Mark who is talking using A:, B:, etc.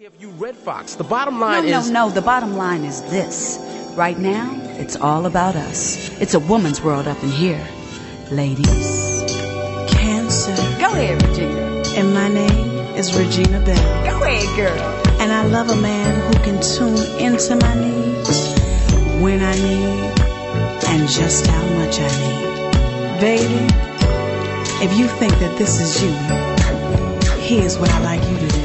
A: If you Red Fox, the bottom line is...
B: No, the bottom line is this. Right now, it's all about us. It's a woman's world up in here. Ladies.
C: Cancer.
B: Go ahead, Regina.
C: And my name is Regina Bell.
B: Go ahead, girl.
C: And I love a man who can tune into my needs, when I need, and just how much I need. Baby, if you think that this is you, here's what I'd like you to do.